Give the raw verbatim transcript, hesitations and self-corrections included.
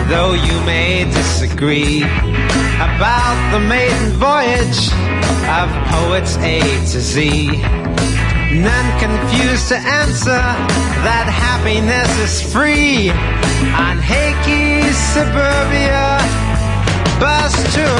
though you may disagree about the maiden voyage of poets A to Z. None confused to answer that happiness is free on Hakey's suburbia bus tour.